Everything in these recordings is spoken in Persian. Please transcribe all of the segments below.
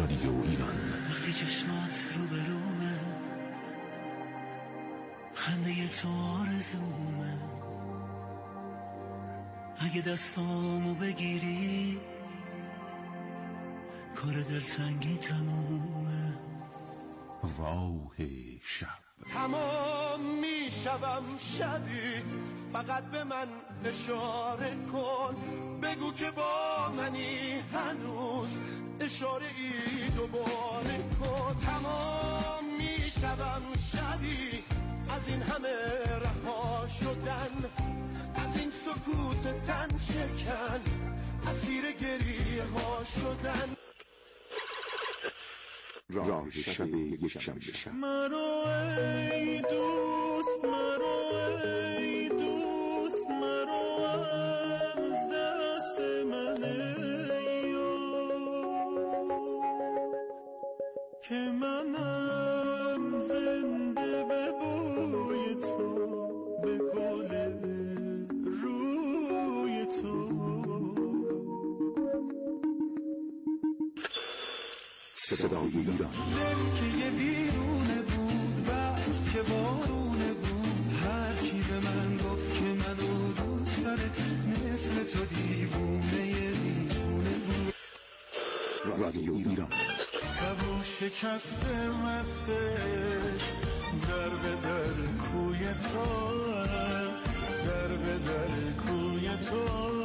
رادیو ایران. وقتی چشمات روبرومه، خنده تو آرزومه، اگه دستامو بگیری کار دلتنگی تمومه. راه شب تمام میشوم شبی، فقط به من اشاره کن، بگو که با منی هنوز، اشاره ای دوباره کن. تمام میشوم شبی، از این همه رها شدن، از این سکوت تن شکن، اسیر گریه ها شدن. راه شب یک شب مرو ای دوست، مرو ای دوست، مرو از دست من که منم زنده به بوی تو، به گل روی تو. صدای ایران. دل که یه بیرونه بود، وقت که بارونه بود، هر کی به من گفت که منو دوست داره، مثل تو دیوونه بود. رادیو ایران. کبو شکسته مستش، در به در کوی تو، در به در کوی تو.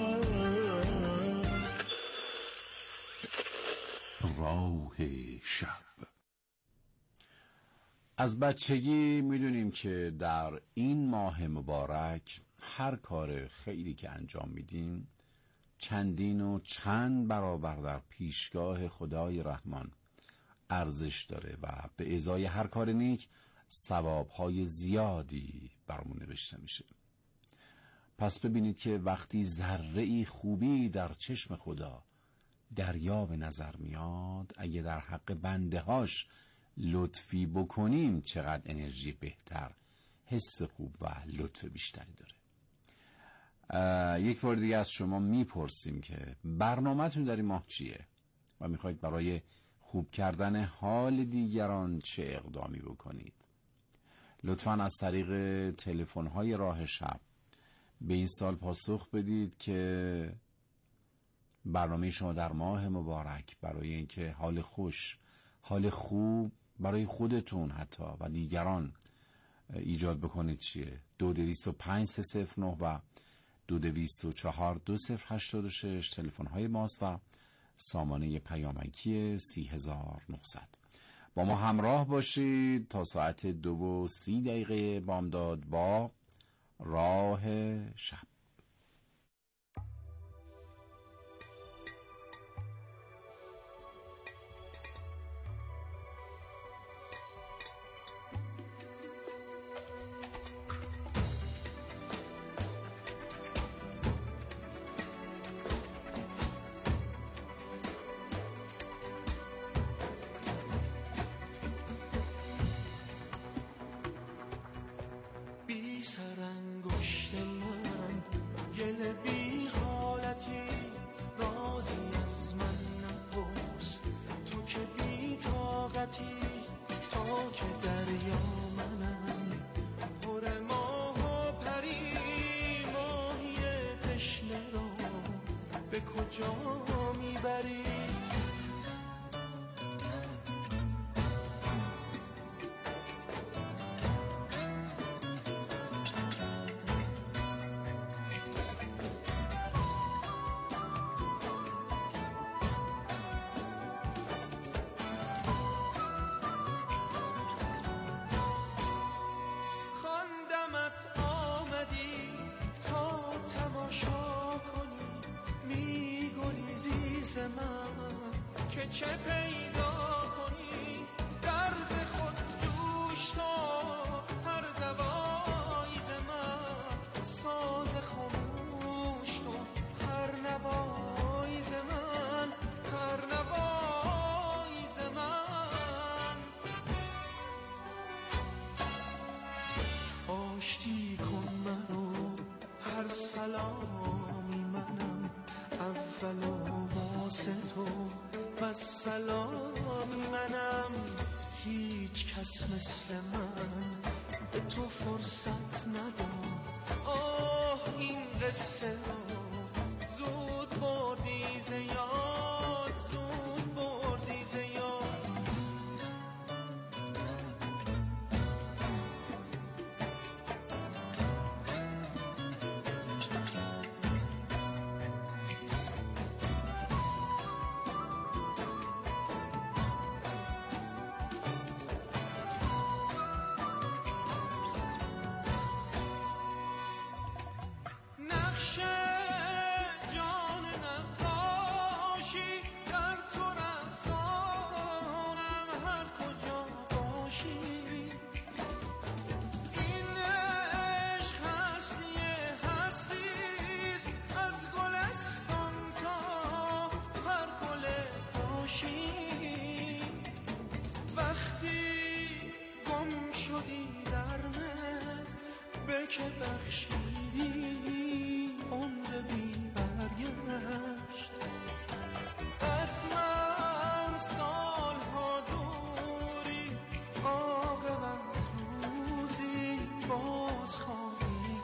راه شب. از بچگی میدونیم که در این ماه مبارک هر کار خیری که انجام میدیم چندین و چند برابر در پیشگاه خدای رحمان ارزش داره و به ازای هر کار نیک ثوابهای زیادی برامون نوشته میشه. پس ببینید که وقتی ذره‌ای خوبی در چشم خدا دریا به نظر میاد، اگه در حق بنده هاش لطفی بکنیم چقدر انرژی بهتر، حس خوب و لطف بیشتری داره. یک بار دیگه از شما میپرسیم که برنامه‌تون در این ماه چیه و میخواید برای خوب کردن حال دیگران چه اقدامی بکنید. لطفاً از طریق تلفن‌های راه شب به این سال پاسخ بدید که برنامه شما در ماه مبارک برای اینکه حال خوش، حال خوب برای خودتون حتی و دیگران ایجاد بکنید چیه؟ 225309 و 22422086 تلفن های ماست و سامانه پیامکی 30900. با ما همراه باشید تا ساعت 2:30 بامداد با راه شب. سرانگشت من گل بی حالتی، رازی از من نپرس، تو که بی طاقتی، تا که دریا منم پر ماه و پری، ماهی تشنه رو به کجا میبری؟ که چه پیدا کنی، درد خود جوش تو، هر دوایی ز من، ساز خاموش تو، هر نوایی ز من، هر نوایی ز من. آشتی کن منو، هر سلامی منم، اول و واسه تو، پس سلامی منم، هیچ کس مثل من به تو فرصت نداد. آه این قصه را زود بردی ز یاد، زود بردی ز یاد. که بخشیدی عمر بی برگشت، از من سالها دوری، عاقبت روزی باز خواهی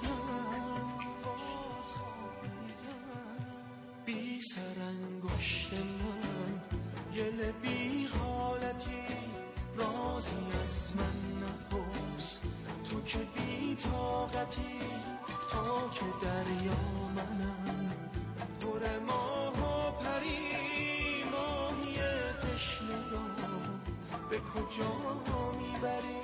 گشت. بی سرانگشت من گل بی حالتی، رازی از من نپرس تو که بی طاقتی. تا که دریا منم پر ماه و پری، ماهی تشنه را به کجا میبری؟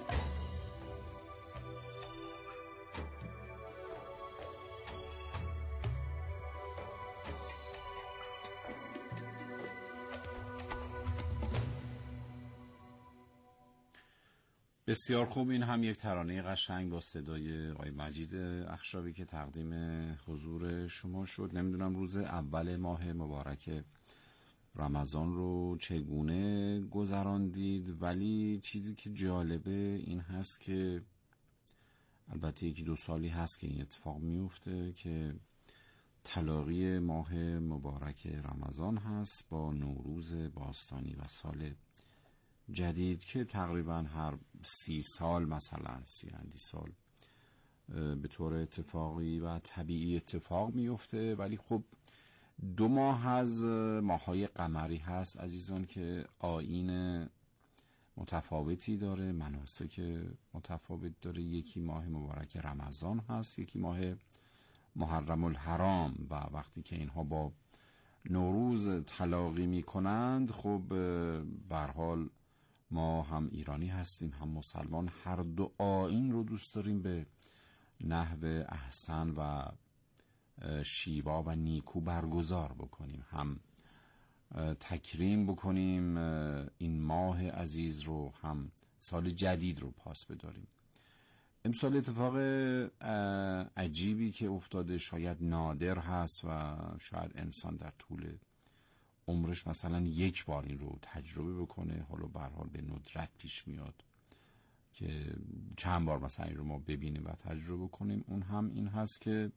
بسیار خوب. این هم یک ترانه قشنگ با صدای آقای مجید اخشابی که تقدیم حضور شما شد. نمیدونم روز اول ماه مبارک رمضان رو چگونه گذراندید، ولی چیزی که جالبه این هست که البته 1-2 سالی هست که این اتفاق میفته که تلاقی ماه مبارک رمضان هست با نوروز باستانی و سال جدید که تقریبا هر 30 سال مثلا 30 سال به طور اتفاقی و طبیعی اتفاق میفته. ولی خب 2 ماه از ماه‌های قمری هست عزیزان که آیین متفاوتی داره، مناسک متفاوت داره. یکی ماه مبارک رمضان هست، یکی ماه محرم الحرام، و وقتی که اینها با نوروز تلاقی می کنند خب به هر حال ما هم ایرانی هستیم هم مسلمان، هر 2 آیین رو دوست داریم به نحو احسن و شیوا و نیکو برگزار بکنیم، هم تکریم بکنیم این ماه عزیز رو، هم سال جدید رو پاس بداریم. امسال اتفاق عجیبی که افتاده، شاید نادر هست و شاید انسان در طول عمرش مثلا 1 بار این رو تجربه بکنه، حالا به هر حال به ندرت پیش میاد که چند بار مثلا این رو ما ببینیم و تجربه کنیم. اون هم این هست که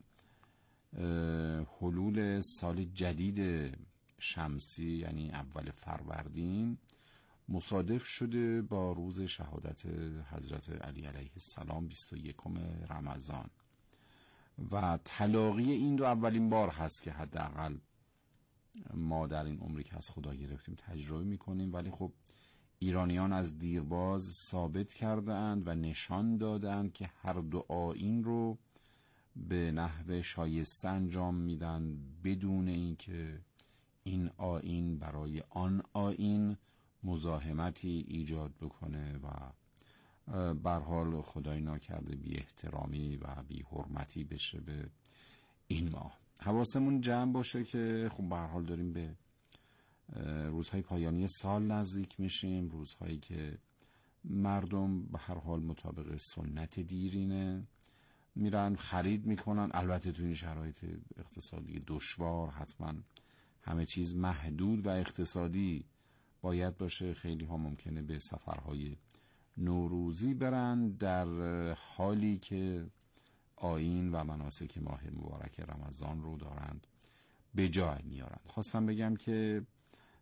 حلول سال جدید شمسی یعنی اول فروردین مصادف شده با روز شهادت حضرت علی علیه السلام 21 رمضان و تلاقی این 2 اولین بار هست که حداقل ما در این عمری که از خدا گرفتیم تجربه میکنیم. ولی خب ایرانیان از دیرباز ثابت کردند و نشان دادند که هر 2 آیین رو به نحو شایسته انجام میدن بدون اینکه این آیین برای آن آیین مزاحمتی ایجاد بکنه و به هر حال خدای ناکرده بی احترامی و بی حرمتی بشه به این ماه. حواسمون جمع باشه که خب به هر حال داریم به روزهای پایانی سال نزدیک میشیم، روزهایی که مردم به هر حال مطابق سنت دیرینه میرن خرید میکنن. البته تو این شرایط اقتصادی دشوار حتما همه چیز محدود و اقتصادی باید باشه. خیلی ها ممکنه به سفرهای نوروزی برن در حالی که آیین و مناسک ماه مبارک رمضان رو دارند به جای میارند. خواستم بگم که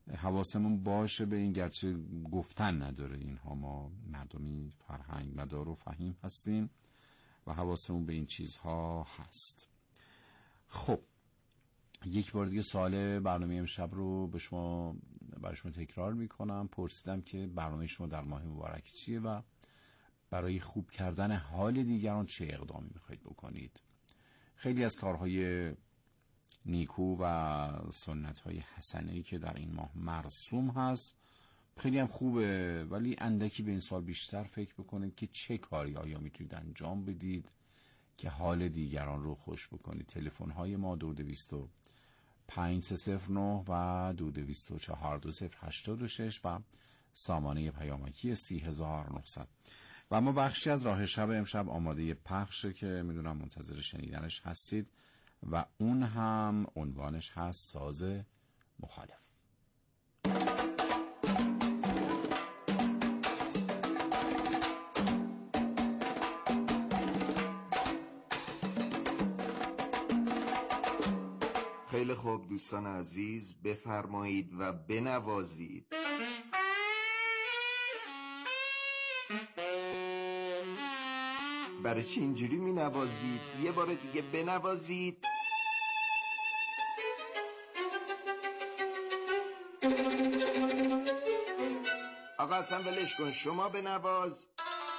حواسمون باشه به این، گرچه گفتن نداره اینها، ما مردمی فرهنگ مدار و فهیم هستیم و حواسمون به این چیزها هست. خب یک بار دیگه سوال برنامه امشب رو برای شما تکرار میکنم. پرسیدم که برنامه شما در ماه مبارک چیه و برای خوب کردن حال دیگران چه اقدامی میخواید بکنید. خیلی از کارهای نیکو و سنت‌های حسنه‌ای که در این ماه مرسوم هست خیلی هم خوبه، ولی اندکی به این سوال بیشتر فکر بکنید که چه کاری آیا میتونید انجام بدید که حال دیگران رو خوش بکنید. تلفن‌های ما 225309 و 22420826 و سامانه پیامکی 30900. و اما بخشی از راه شب امشب آماده پخشه که میدونم منتظر شنیدنش هستید و اون هم عنوانش هست ساز مخالف. خیلی خوب دوستان عزیز، بفرمایید و بنوازید. برای چی اینجوری می نوازید؟ یه بار دیگه بنوازید. آقا اصلا ولش کن، شما بنواز.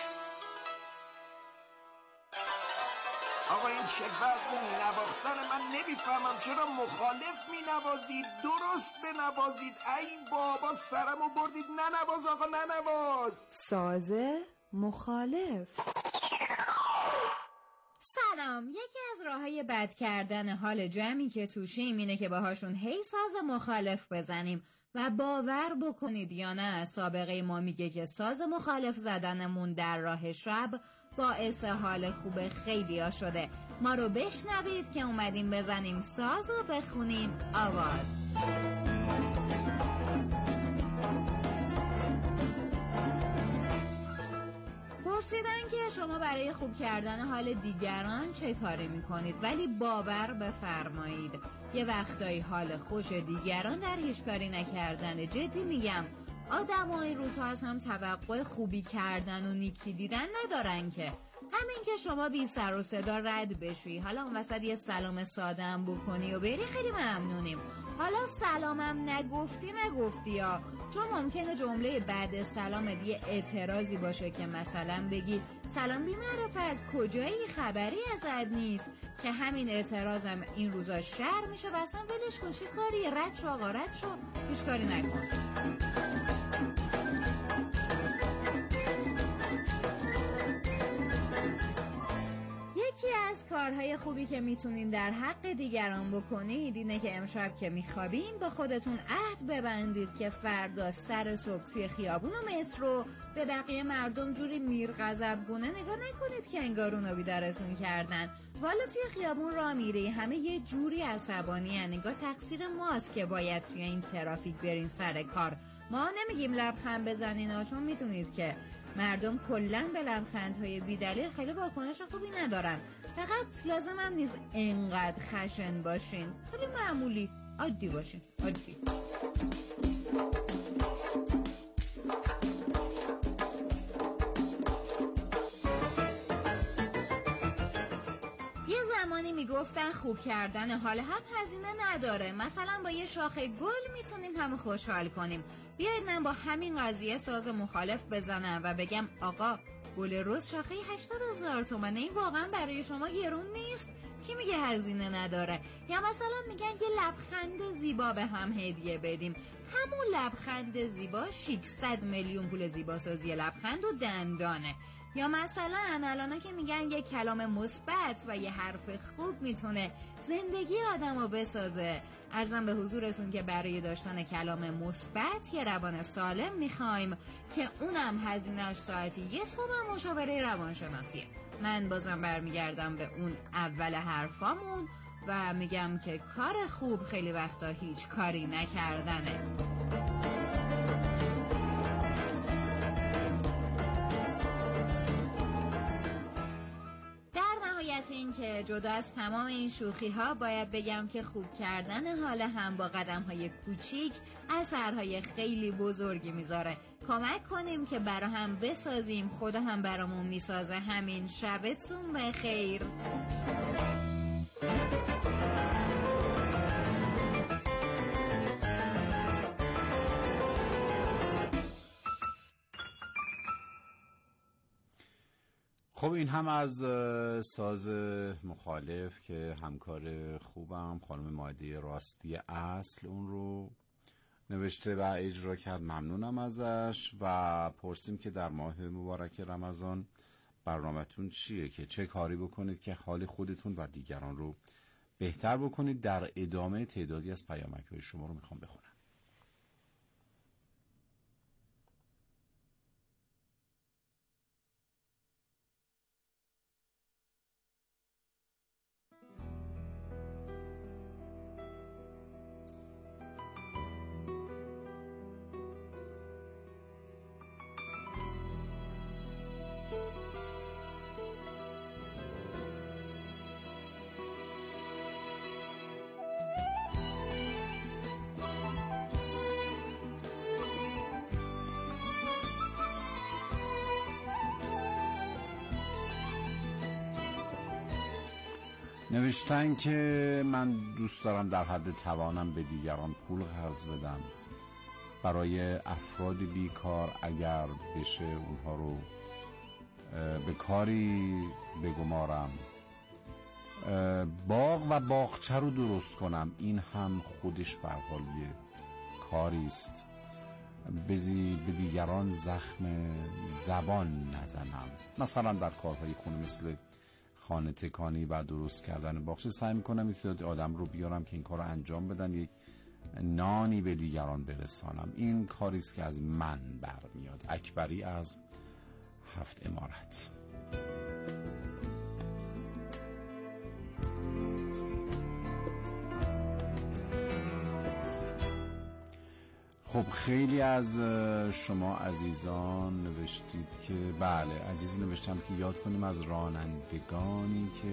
آقا این چه وضع نواختن؟ من نمیفهمم چرا مخالف مینوازید؟ درست بنوازید. ای بابا سرمو بردید. ننواز آقا، ننواز. ساز مخالف. سلام. یکی از راههای بد کردن حال جمعی که توشیم اینه که باهاشون هی ساز مخالف بزنیم و باور بکنید یا نه سابقه ما میگه که ساز مخالف زدنمون در راه شب باعث حال خوب خیلیا شده. ما رو بشنوید که اومدیم بزنیم ساز و بخونیم آواز. پرسیدن که شما برای خوب کردن حال دیگران چه کاری میکنید، ولی باور بفرمایید یه وقتایی حال خوش دیگران در هیچ کاری نکردن. جدی میگم آدم ها این روزها از هم توقع خوبی کردن و نیکی دیدن ندارن که همین که شما بی سر و صدا رد بشی، حالا اون وسط یه سلام ساده هم بکنی و بری، خیلی ممنونیم. حالا سلامم نگفتی یا چون ممکنه جمله بعد سلام دیگه اعتراضی باشه که مثلا بگی سلام بی معرفت کجایی، خبری ازت نیست، که همین اعتراضم این روزا شر میشه و اصلا ولش کن. چی کاری؟ رد شو آقا، رد شو، هیچ کاری نکن. یکی از کارهای خوبی که میتونین در حق دیگران بکنید اینه که امشب که میخوابین با خودتون عهد ببندید که فردا سر صبح توی خیابون و مترو به بقیه مردم جوری میرغضبگونه نگاه نکنید که انگار اونا بیدارتون کردن. والا توی خیابون راه میری همه یه جوری عصبانی ان، انگار تقصیر ماست که باید توی این ترافیک برین سر کار. ما نمیگیم لبخند بزنین چون میدونید که مردم کلن به لبخندهای بی‌دلیل خیلی واکنش خوبی ندارن. فقط لازم هم نیست انقدر خشن باشین، خیلی معمولی عادی باشین، عادی. زمانی میگفتن خوب کردن حال هم هزینه نداره، مثلا با یه شاخه گل میتونیم همه خوشحال کنیم. بیایید من با همین قضیه ساز مخالف بزنم و بگم آقا گل رز شاخه 80,000 تومنه، این واقعا برای شما گرون نیست؟ کی میگه هزینه نداره؟ یا مثلا میگن یه لبخند زیبا به هم هدیه بدیم. همون لبخند زیبا 600 میلیون پول زیباسازی لبخند و دندانه. یا مثلا الان که میگن یه کلام مثبت و یه حرف خوب میتونه زندگی آدمو بسازه. عرضم به حضورتون که برای داشتن کلام مثبت یه روان سالم میخوایم که اونم هزینه‌اش ساعتی 1 تومن مشاوره روانشناسیه. من بازم برمیگردم به اون اول حرفامون و میگم که کار خوب خیلی وقتا هیچ کاری نکردنه. این که جدا از تمام این شوخی ها باید بگم که خوب کردن حال هم با قدم های کوچیک اثرهای خیلی بزرگی میذاره. کمک کنیم که برا هم بسازیم، خدا هم برامون میسازه. همین، شبتون بخیر. خب این هم از ساز مخالف که همکار خوبم خانم ماهده راستی اصل اون رو نوشته و اجرا کرد. ممنونم ازش و پرسیم که در ماه مبارک رمضان برنامه‌تون چیه، که چه کاری بکنید که حال خودتون و دیگران رو بهتر بکنید. در ادامه تعدادی از پیامک‌های شما رو میخوام بخونم. نوشتن که من دوست دارم در حد توانم به دیگران پول قرض بدم برای افراد بیکار، اگر بشه اونها رو به کاری بگمارم، باغ و باغچه رو درست کنم. این هم خودش به حال یه کاری است. به دیگران زخم زبان نزنم. مثلا در کارهای خونه مثل خانه تکانی و درست کردن باغچه سعی میکنم تعداد آدم رو بیارم که این کار رو انجام بدن، یک نانی به دیگران برسانم. این کاری است که از من برمیاد. اکبری از 7 امارت. خب خیلی از شما عزیزان نوشتید که بله، عزیز نوشتم که یاد کنیم از رانندگانی که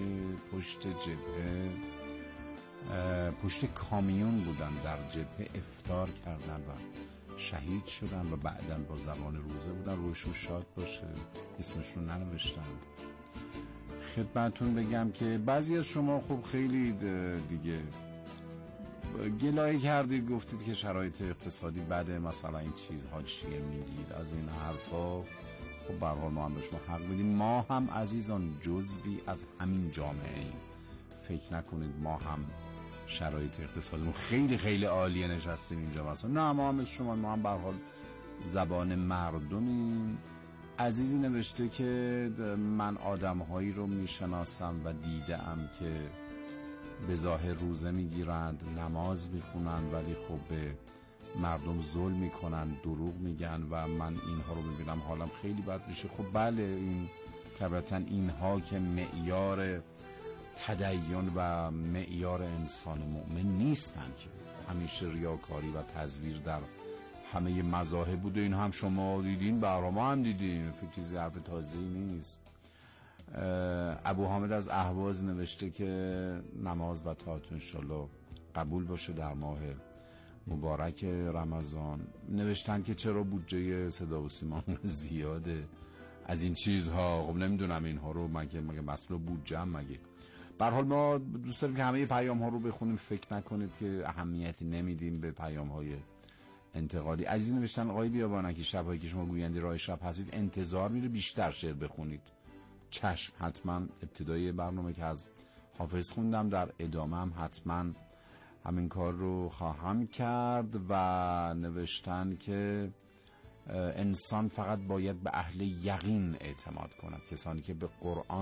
پشت کامیون بودن، در جبهه افطار کردن و شهید شدن و بعداً با زبان روزه بودن. روشون شاد باشه. اسمشون ننوشتم. خدمتون بگم که بعضی از شما خب خیلی دیگه گلایه کردید، گفتید که شرایط اقتصادی بده، مثلا این چیزها چیه میگید، از این حرفا. خب به هر حال ما هم به شما حق میدیم. ما هم عزیزان جزوی از همین جامعه ایم. فکر نکنید ما هم شرایط اقتصادیمون خیلی خیلی عالیه نشستیم اینجا مثلا. نه، ما هم شما، ما هم به هر حال زبان مردمیم. عزیزی نوشته که من آدم‌هایی رو میشناسم و دیدم که به ظاهر روزه میگیرند، نماز میخونند، ولی خب به مردم ظلم میکنن، دروغ میگن و من اینها رو میبینم حالم خیلی بد میشه. خب بله، این طبعا اینها که معیار تدین و معیار انسان مؤمن نیستن، که همیشه ریاکاری و تزویر در همه مذاهب بوده. این هم شما دیدین، ما هم دیدین، فکر چیزی حرف تازه‌ای نیست. ابو حامد از اهواز نوشته که نماز و طاعت انشالله قبول باشه در ماه مبارک رمضان. نوشتن که چرا بودجه صدا و سیما زیاده از این چیزها. خب نمیدونم اینها رو مگه مسئله بودجه هم مگه. به هر حال ما دوست داریم که همه پیام ها رو بخونیم. فکر نکنید که اهمیتی نمیدیم به پیام های انتقادی. عزیز نوشتن آقای بیابانکی شب‌هایی که شما گوینده راه شب هستید انتظار میره بیشتر شعر بخونید. چشم، حتما. ابتدای برنامه که از حافظ خوندم، در ادامه هم حتما همین کار رو خواهم کرد. و نوشتن که انسان فقط باید به اهل یقین اعتماد کند، کسانی که به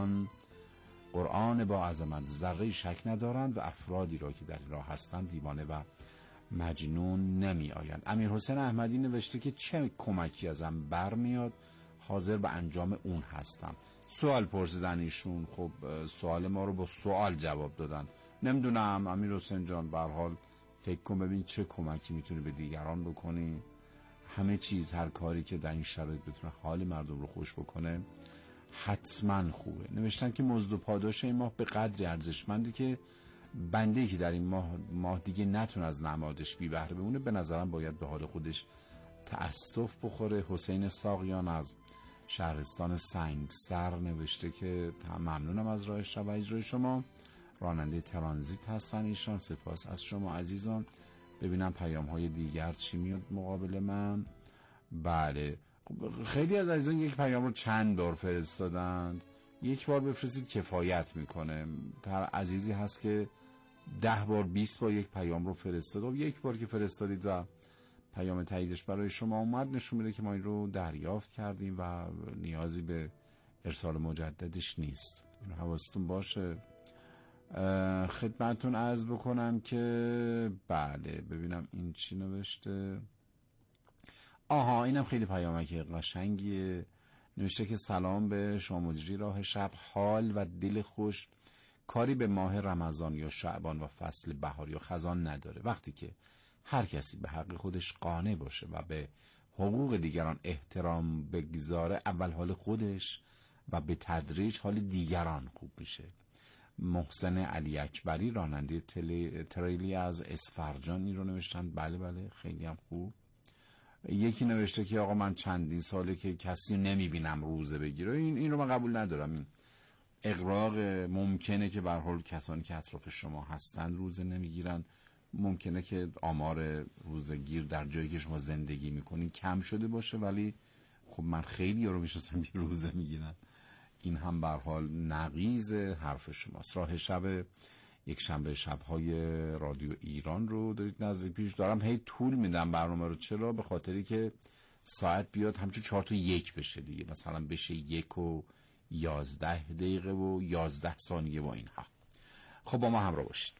قرآن با عظمت ذره شک ندارند و افرادی را که در این راه هستند دیوانه و مجنون نمی آیند. امیر حسین احمدی نوشته که چه کمکی ازم برمیاد حاضر به انجام اون هستم. سوال پرسیدن ایشون، خب سوال ما رو با سوال جواب دادن. نمیدونم امیر حسین جان، به هر حال فکر کن ببین چه کمکی میتونی به دیگران بکنی. همه چیز، هر کاری که در این شرایط بتونه حال مردم رو خوش بکنه حتما خوبه. نوشتن که مزد و پاداش این ماه به قدری ارزشمنده که بنده که در این ماه دیگه نتونه از نمادش بی بهره بمونه، به نظرم باید به حال خودش تأسف بخوره. حسین ساقیان از شهرستان سنگسر نوشته که ممنونم از راه شب و اجرای شما. راننده ترانزیت هستن ایشان. سپاس از شما عزیزان. ببینم پیام های دیگر چی میاد مقابل من. بله خیلی از عزیزان یک پیام رو چند بار فرستادند. یک بار بفرستید کفایت میکنه. هر عزیزی هست که 10 بار 20 بار یک پیام رو فرستاد و یک بار که فرستادید و پیام تاییدش برای شما اومد، نشون میده که ما این رو دریافت کردیم و نیازی به ارسال مجددش نیست. این حواستون باشه. خدمتون عرض بکنم که بله ببینم این چی نوشته. آها اینم خیلی پیامک قشنگیه. نوشته که سلام به شما مجری راه شب، حال و دل خوش کاری به ماه رمضان یا شعبان و فصل بهار یا خزان نداره. وقتی که هر کسی به حق خودش قانع باشه و به حقوق دیگران احترام بگذاره، اول حال خودش و به تدریج حال دیگران خوب میشه. محسن علی اکبری راننده تریلی از اسفرجان این رو نوشتند. بله بله خیلی هم خوب. یکی نوشته که آقا من چندین ساله که کسی نمیبینم روزه بگیره. این رو من قبول ندارم. این اغراق. ممکنه که به هر حال کسانی که اطراف شما هستن روزه نمیگیرن، ممکنه که آمار روزگیر در جایی که شما زندگی میکنین کم شده باشه، ولی خب من خیلی رو میشناسم که روزه میگیرن. این هم به هر حال نقیض حرف شماست. راه شب یک شنبه شب‌های رادیو ایران رو دارید نزدیک پیش. دارم هی طول میدم برنامه رو. چرا؟ به خاطری که ساعت بیاد همچون 4 تا 1 بشه دیگه، مثلا بشه 1 و 11 دقیقه و 11 ثانیه و اینها. خب با ما همراه باشید.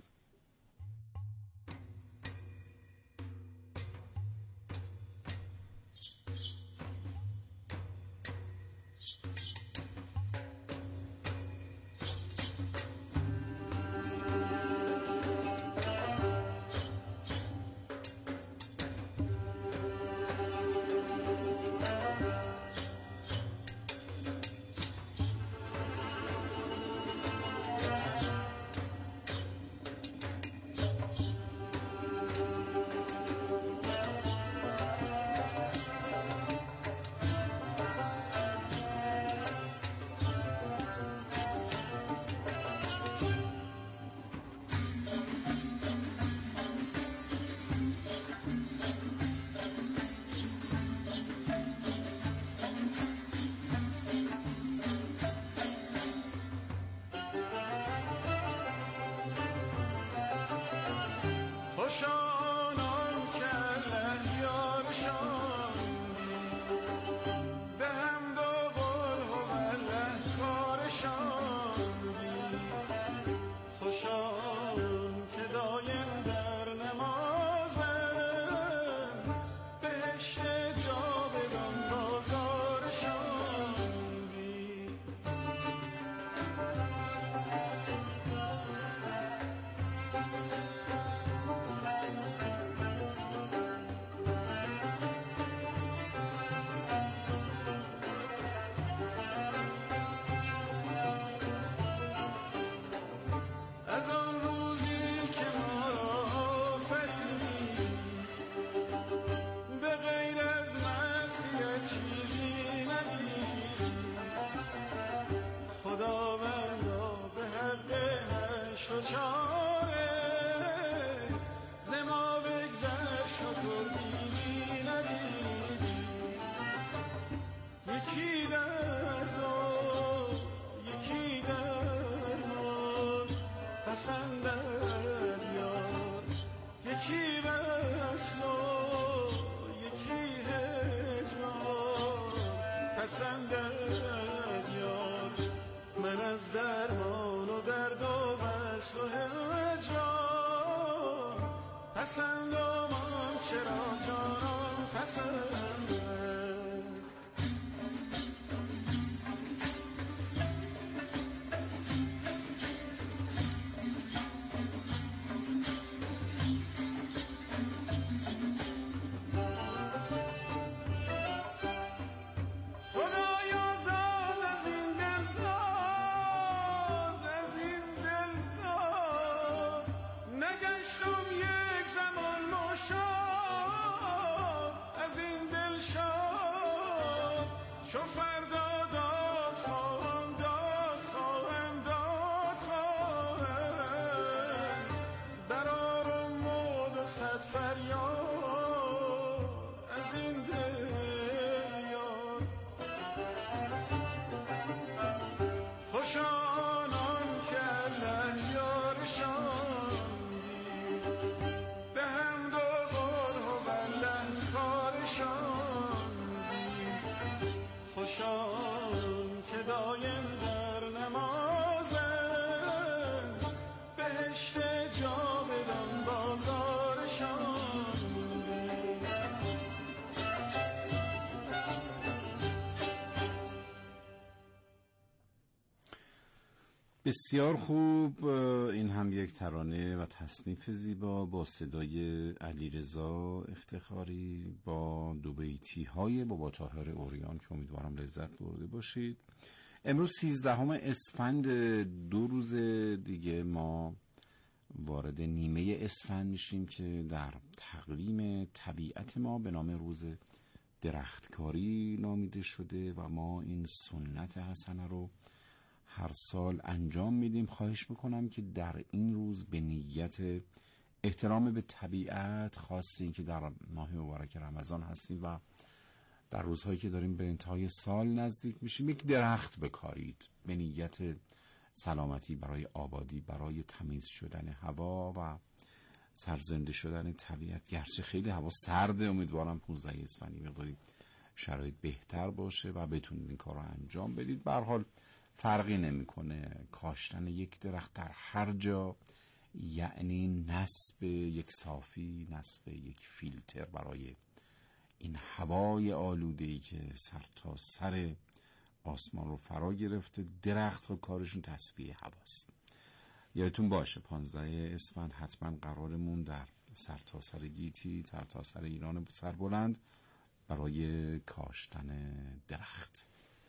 بسیار خوب. این هم یک ترانه و تصنیف زیبا با صدای علیرضا افتخاری با دو بیتی های بابا طاهر عریان که امیدوارم لذت برده باشید. امروز 13 اسفند، 2 روز دیگه ما وارد نیمه اسفند میشیم که در تقویم طبیعت ما به نام روز درختکاری نامیده شده و ما این سنت حسنه رو هر سال انجام میدیم. خواهش میکنم که در این روز به نیت احترام به طبیعت، خاصی که در ماه مبارک رمضان هستیم و در روزهایی که داریم به انتهای سال نزدیک میشیم، یک درخت بکارید به نیت سلامتی، برای آبادی، برای تمیز شدن هوا و سرزنده شدن طبیعت. گرچه خیلی هوا سرده، امیدوارم 15 اسفندی مقداری شرایط بهتر باشه و بتونید این کار رو انجام بدید. به هر حال فرقی نمیکنه کاشتن یک درخت در هر جا یعنی نصب یک صافی، نصب یک فیلتر برای این هوای آلوده‌ای که سر تا سر آسمان رو فرا گرفته. درخت رو کارشون تصفیه هواست. یادتون باشه 15 اسفند حتما قرارمون در سر تا سر گیتی، سر تا سر ایران سربلند برای کاشتن درخت.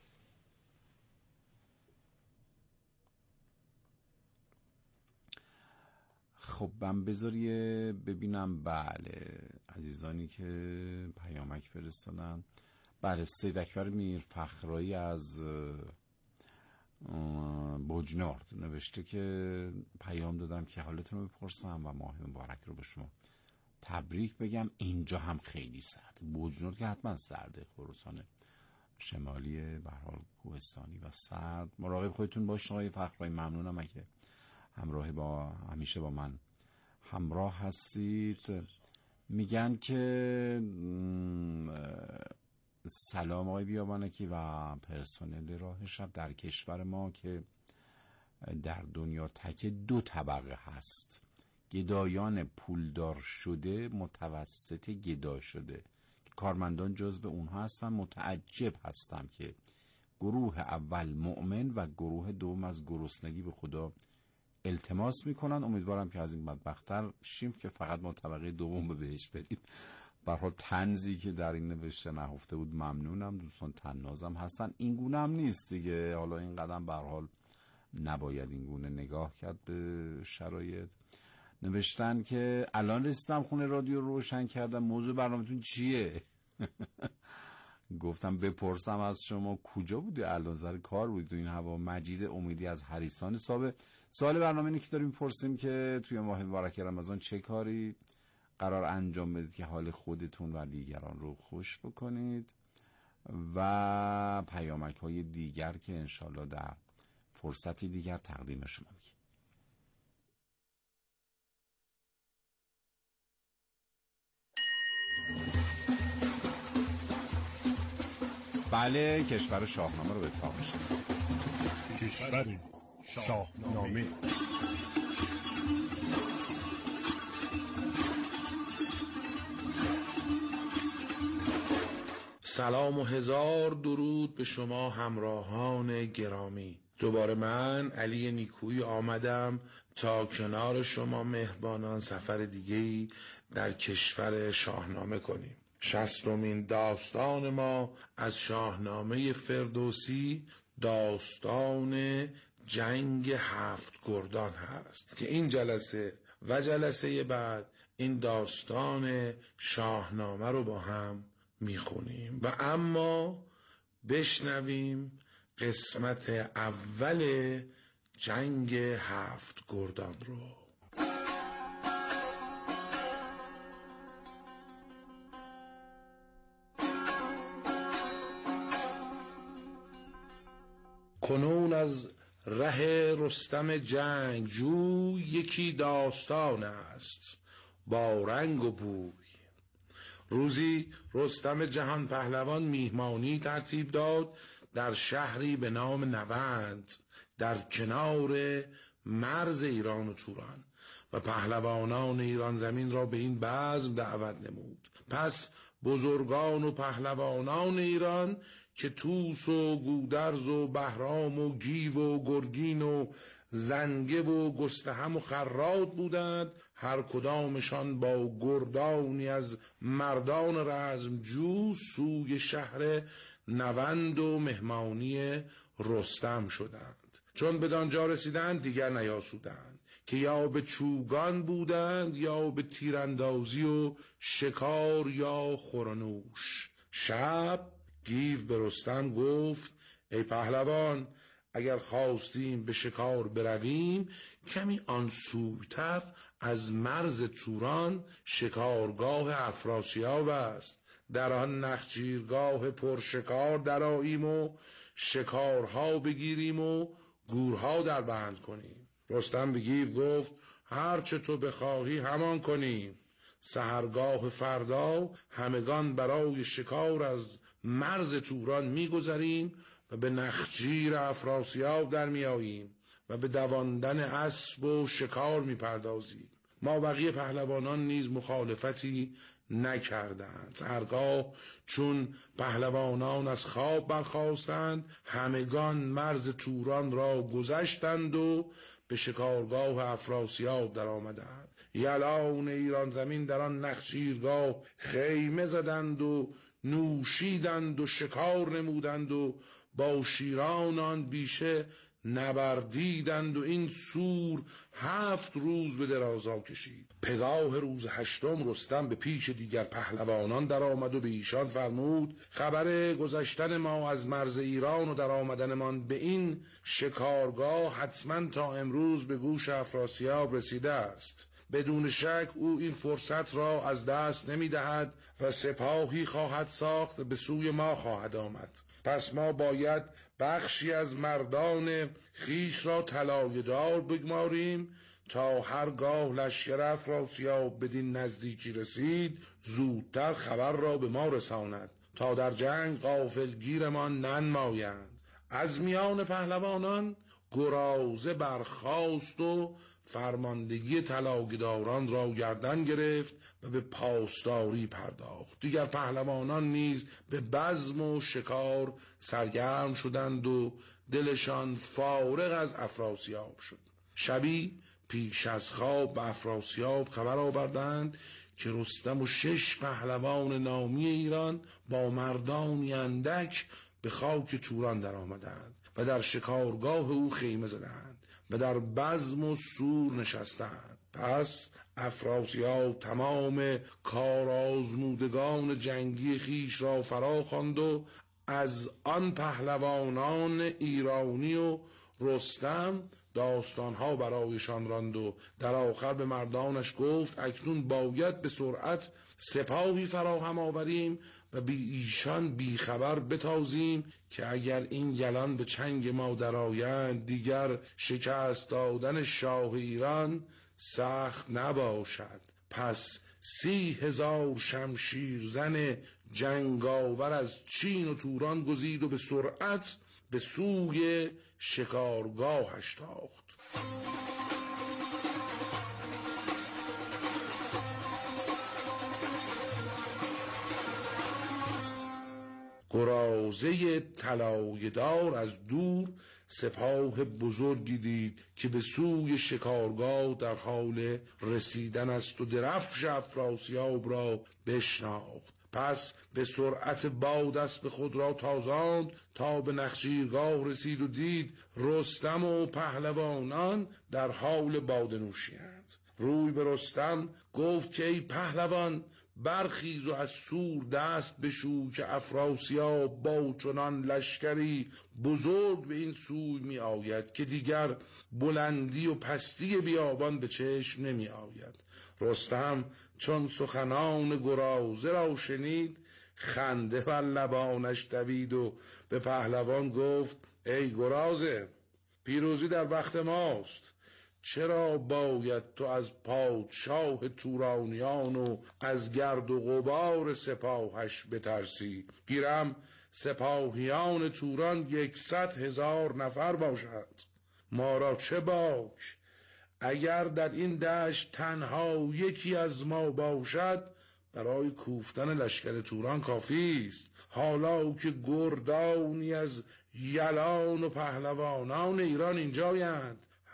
خب من بذاری ببینم. بله، عزیزانی که پیامک فرستادن. بله، سید اکبر میر فخرایی از بجنورد نوشته که پیام دادم که حالتون رو بپرسم و ماه مبارک رو به شما تبریک بگم. اینجا هم خیلی سرده. بجنورد که حتما سرده، خراسان شمالی به هر حال کوهستانی و سرد. مراقب خودتون باشید آقای فخرایی. ممنونم که همیشه با من همراه هستید. میگن که سلام آقای بیابانکی و پرسنل راه شب. در کشور ما که در دنیا تک 2 طبقه هست، گدایان پولدار شده، متوسط گدا شده. کارمندان جزو اونها هستن. متعجب هستم که گروه اول مؤمن و گروه دوم از گرسنگی به خدا التماس میکنن. امیدوارم که از این بدبخت‌تر شیم که فقط ما طبقه دوم به بهش بریم. به هر حال طنزی که در این نوشته نهفته بود ممنونم. دوستان طنازم هستن. این گونه هم نیست دیگه. حالا این قدم به هر حال نباید این گونه نگاه کرد به شرایط. نوشتن که الان رسیدم خونه، رادیو روشن کردم. موضوع برنامه‌تون چیه؟ گفتم بپرسم از شما کجا بودی الان؟ سر کار بودی تو این هوا؟ مجید امیدی از هریسان صابه. سوال برنامه اینه که داریم می‌پرسیم که توی ماه مبارک رمضان چه کاری قرار انجام بدید که حال خودتون و دیگران رو خوش بکنید و پیامک‌های دیگر که انشالله در فرصتی دیگر تقدیم شما میگیم. بله، کشور شاهنامه رو به اتفاق میشیم. کشور شاهنامه. سلام و هزار درود به شما همراهان گرامی. دوباره من علی نیکویی آمدم تا کنار شما مهربانان سفر دیگه‌ای در کشور شاهنامه کنیم. 60مین داستان ما از شاهنامه فردوسی داستان جنگ 7 گردان هست که این جلسه و جلسه بعد این داستان شاهنامه رو با هم میخونیم و اما بشنویم قسمت اول جنگ 7 گردان رو. کنون از ره رستم جنگ جوی یکی داستان است با رنگ و بوی. روزی رستم جهان پهلوان میهمانی ترتیب داد در شهری به نام نوند در کنار مرز ایران و توران و پهلوانان ایران زمین را به این بزم دعوت نمود. پس بزرگان و پهلوانان ایران که توس و گودرز و بهرام و گیو و گرگین و زنگه و گستهم و خراد بودند، هر کدامشان با گردانی از مردان رزمجو سوی شهر نوند و مهمانی رستم شدند. چون بدانجا رسیدند دیگر نیاسودند که یا به چوگان بودند یا به تیراندازی و شکار یا خورنوش. شب گیو به رستم گفت ای پهلوان، اگر خواستیم به شکار برویم کمی آن سویتر از مرز توران شکارگاه افراسیاب است. در آن نخچیرگاه پرشکار درآییم و شکارها بگیریم و گورها در بند کنیم. رستم به گیو گفت هر چه تو بخواهی همان کنیم. سحرگاه فردا همگان برای شکار از مرز توران میگذریم و به نخجیر افراسیاب در میاییم و به دواندن اسب و شکار میپردازیم. ما بقیه پهلوانان نیز مخالفتی نکردند. سحرگاه چون پهلوانان از خواب برخاستند همگان مرز توران را گذشتند و به شکارگاه افراسیاب در آمدند. یلان ایران زمین در آن نخچیرگاه خیمه زدند و نوشیدند و شکار نمودند و با شیران آن بیشه نبردیدند و این سور 7 روز به درازا کشید. پگاه روز 8 رستم به پیش دیگر پهلوانان در آمد و به ایشان فرمود خبر گذشتن ما از مرز ایران و در آمدنمان به این شکارگاه حتما تا امروز به گوش افراسیاب رسیده است. بدون شک او این فرصت را از دست نمی دهد و سپاهی خواهد ساخت به سوی ما خواهد آمد. پس ما باید بخشی از مردان خیش را طلایه‌دار بگماریم تا هرگاه لشکر افراسیاب بدین نزدیکی رسید زودتر خبر را به ما رساند تا در جنگ غافلگیرمان ننمایند. از میان پهلوانان گرازه برخاست و فرماندگی طلایه‌داران را گردن گرفت و به پاسداری پرداخت. دیگر پهلوانان نیز به بزم و شکار سرگرم شدند و دلشان فارغ از افراسیاب شد. شبی پیش از خواب به افراسیاب خبر آوردند که رستم و 6 پهلوان نامی ایران با مردانی اندک به خاک توران در آمدند و در شکارگاه او خیمه زدند و در بزم و سور نشستند. پس افراسیاب تمام کارآزمودگان جنگی خیش را فرا خواند و از آن پهلوانان ایرانی و رستم داستانها برایشان راند و در آخر به مردانش گفت اکنون باید به سرعت سپاهی فراهم آوریم و بی ایشان بی خبر بتازیم که اگر این یلان به چنگ ما درآیند دیگر شکست دادن شاه ایران سخت نباشد. پس 30,000 شمشیر زن جنگاور از چین و توران گزید و به سرعت به سوی شکارگاهش تاخت. گرازه طلایه‌دار از دور سپاه بزرگی دید که به سوی شکارگاه در حال رسیدن است و درفش افراسیاب را بشناخت. پس به سرعت باد اسب خود را تازاند تا به نخچیرگاه رسید و دید رستم و پهلوانان در حال باده نوشی‌اند. روی به رستم گفت که ای پهلوان برخیز و از سور دست بشو که افراسیاب با چنان لشکری بزرگ به این سوی می آید که دیگر بلندی و پستی بیابان به چشم نمی آید. رستم چون سخنان گرازه را شنید خنده بر لبانش دوید و به پهلوان گفت ای گرازه، پیروزی در بخت ماست. چرا باید تو از پادشاه تورانیان و از گرد و غبار سپاهش بترسی؟ گیرم سپاهیان توران 100,000 نفر باشد. ما را چه باک؟ اگر در این دشت تنها یکی از ما باشد برای کوفتن لشکر توران کافی است. حالا که گردانی از یلان و پهلوانان ایران اینجایند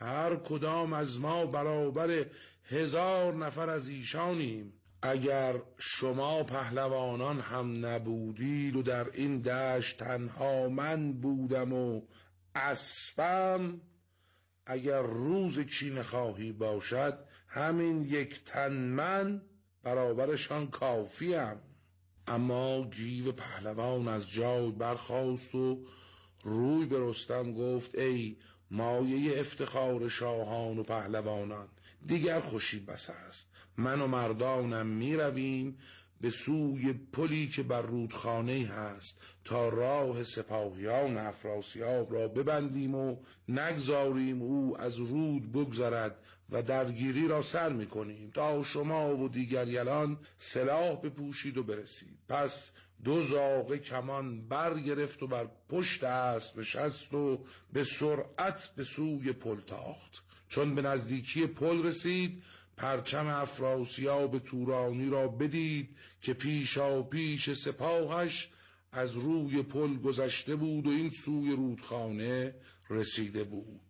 هر کدام از ما برابر 1000 نفر از ایشانیم. اگر شما پهلوانان هم نبودید و در این دشت تنها من بودم و اسبم، اگر روز کینه خواهی باشد همین 1 تن من برابرشان کافیم. اما گیو پهلوان از جای برخاست و روی به رستم گفت ای مایه افتخار شاهان و پهلوانان، دیگر خوشی بس است. من و مردانم می رویم به سوی پلی که بر رودخانه هست تا راه سپاهیان افراسیاب را ببندیم و نگذاریم او از رود بگذرد و درگیری را سر می کنیم تا شما و دیگر یلان سلاح بپوشید و برسید. پس 2 زاغه کمان برگرفت و بر پشت اسب نشست و به سرعت به سوی پل تاخت. چون به نزدیکی پل رسید پرچم افراسیاب تورانی را بدید که پیشا پیش سپاهش از روی پل گذشته بود و این سوی رودخانه رسیده بود.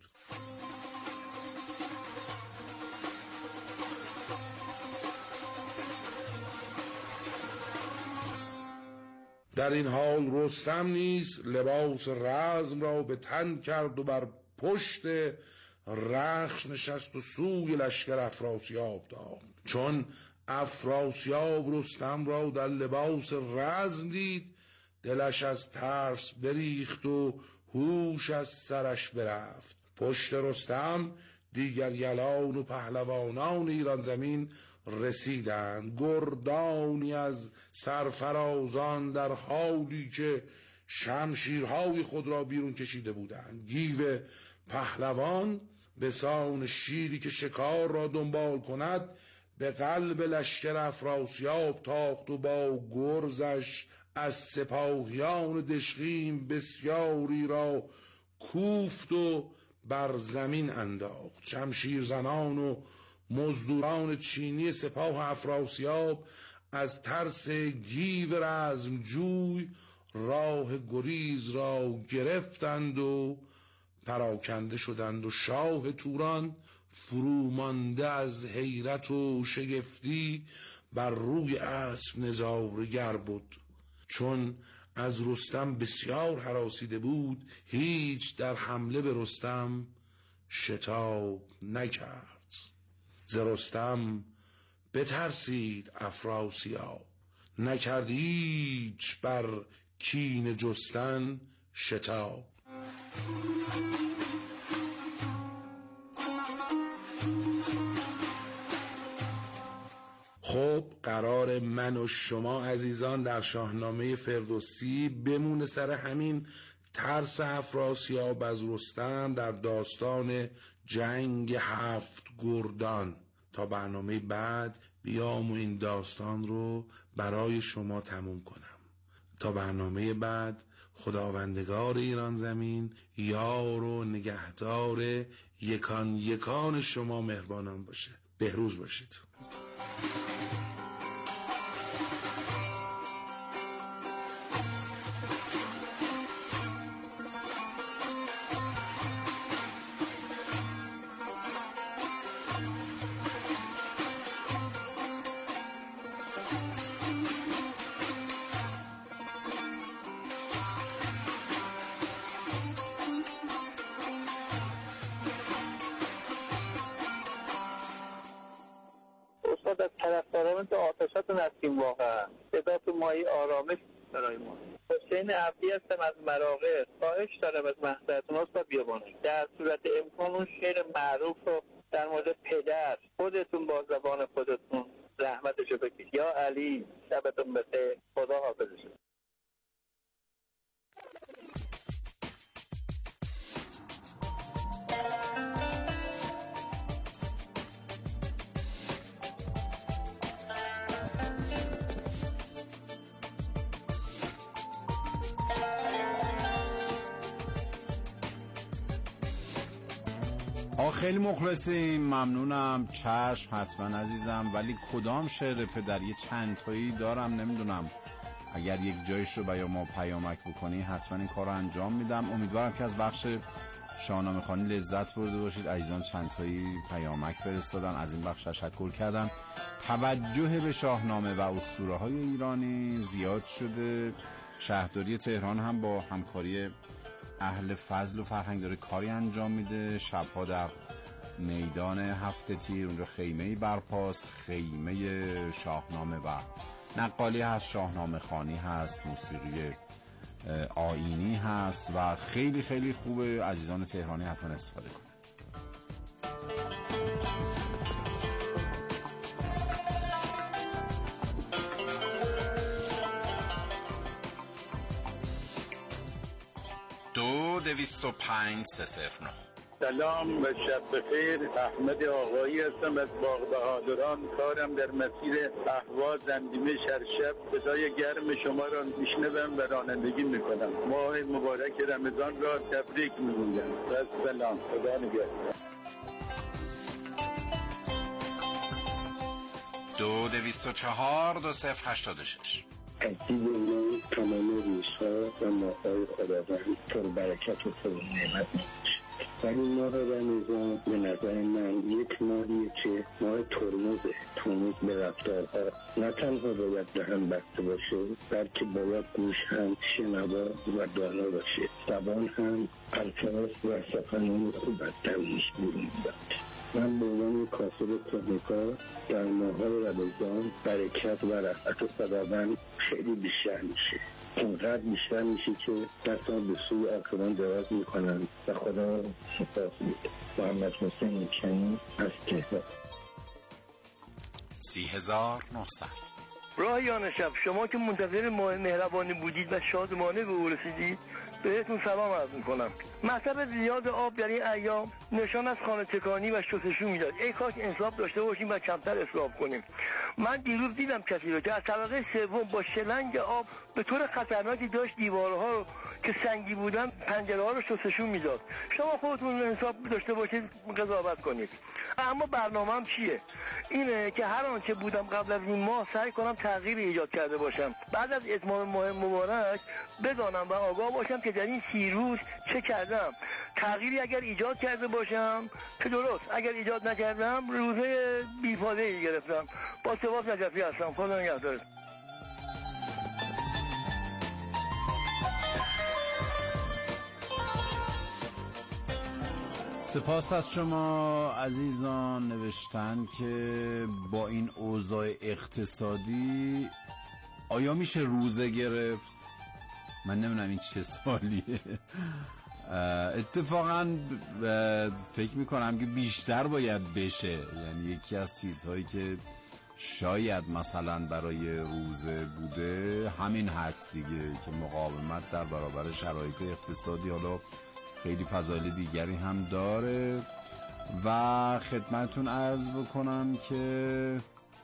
در این حال رستم نیز لباس رزم را به تن کرد و بر پشت رخش نشست و سوی لشکر افراسیاب تاخت. چون افراسیاب رستم را در لباس رزم دید دلش از ترس بریخت و هوش از سرش برفت. پشت رستم دیگر یلان و پهلوانان ایران زمین رسیدند. گردانی از سرفرازان در حالی که شمشیرهای خود را بیرون کشیده بودند. گیو پهلوان به سان شیری که شکار را دنبال کند به قلب لشکر افراسیاب تاخت و با گرزش از سپاهیان دشقیم بسیاری را کوفت و بر زمین انداخت. شمشیرزنان و مزدوران چینی سپاه افراسیاب از ترس گیو رزمجوی راه گریز را گرفتند و پراکنده شدند و شاه توران فرومانده از حیرت و شگفتی بر روی اسب نظاره‌گر بود. چون از رستم بسیار هراسیده بود هیچ در حمله به رستم شتاب نکرد. ز رستم بترسید افراسیاب، نکرد هیچ بر کین جستن شتاب. خب قرار من و شما عزیزان در شاهنامه فردوسی بمونه سر همین ترس افراسیاب از رستم در داستان جنگ 7 گردان. تا برنامه بعد بیام و این داستان رو برای شما تموم کنم. تا برنامه بعد خداوندگار ایران زمین یار و نگهدار یکان یکان شما مهربانان باشه. بهروز باشید. از طرفداران تو آتشاتون هستیم، واقعا صدا تو مایی آرامش برای ما. حسین عبدی هستم از مراغه. خواهش دارم از محضرتون استاد بیابانید در صورت امکان اون شعر معروف رو در مورد پدر خودتون با زبان خودتون زحمتشو بکشید. یا علی شبتون بخیر، خدا حافظشون. خیلی مخلصیم، ممنونم، چشم حتما عزیزم. ولی کدام شعر پدر؟ یه چند تایی دارم، نمیدونم اگر یک جایش رو برای ما پیامک بکنی حتما این کار رو انجام میدم. امیدوارم که از بخش شاهنامه خوانی لذت برده باشید. عزیزان چند تایی پیامک فرستادن، از این بخش تشکر کردم. توجه به شاهنامه و اسطوره‌های ایرانی زیاد شده. شهرداری تهران هم با همکاری اهل فضل و فرهنگ داره کاری انجام میده. شبها در میدان هفت تیر اونجا خیمه‌ای برپاست، خیمه شاهنامه و نقالی هست، شاهنامه خوانی هست، موسیقی آیینی هست و خیلی خیلی خوبه. عزیزان تهرانی حتما استفاده کنید. دو 205 309. سلام و شب بخیر. احمد آقایی هستم از باغ بهادران. کارم در مسیر اهواز اندیمه شرشب. صدای گرم شما را میشنوم و رانندگی میکنم. ماه مبارک رمضان را تبریک میگویم. سلام، خدا نگهدار. 2 204 2086. تجدید ایمان تمام روزها و ماه‌های خداوند پر برکت و پر نعمت می‌باشد. ولی ماه رمضان به نظر من یک ماهیه که ماه ترمز به رفتارها نه تنها باید دهن بسته باشه، بلکه باید گوش هم شنوا و دانا باشه، زبان هم الفاظ و سخنان خوب از دهنش بیرون داد. من به عنوان کاسب تکنیکا در ماه‌های رمضان برکت و رحمت خداوند خیلی بیشتر میشه، اونقدر بیشتر میشه که دستان به سوی آسمان دراز میکنن و خدا سپاس میده. محمد حسین کنی از تهران. 30900. راهیان شب، شما که منتظر ماه مهربانی بودید و شادمانه به او رسیدید، بهتون سلام عرض میکنم. مصرف زیاد آب در این ایام نشان از خانه تکانی و شستشو میداد. ای کاش انصاف داشته باشیم و کمتر اسراف کنیم. من دیروز دیدم کسی رو که از طبقه سوم با شلنگ آب به طور خطرناکی داشت دیوارها رو که سنگی بودن پنجره ها رو شستشو میداد. شما خودتون انصاف داشته باشید، قضاوت کنید. اما برنامه‌ام چیه؟ اینه که هر آنچه بودم قبل از این ماه سعی کنم تغییر ایجاد کرده باشم. بعد از اتمام ماه مبارک بدانم و آگاه باشم که در این 30 روز چه کردم. تغییری اگر ایجاد کرده باشم که درست، اگر ایجاد نکردم روزه بی‌فایده‌ای گرفتم. با سپاس نجفی هستم. خدا نگهدار. سپاس از شما عزیزان. نوشتن که با این اوضاع اقتصادی آیا میشه روزه گرفت؟ من نمیدونم این چه سالیه. اتفاقا فکر میکنم که بیشتر باید بشه. یعنی یکی از چیزهایی که شاید مثلا برای روزه بوده همین هست دیگه، که مقاومت در برابر شرایط اقتصادی. حالا خیلی فضایل دیگری هم داره و خدمتون عرض بکنم که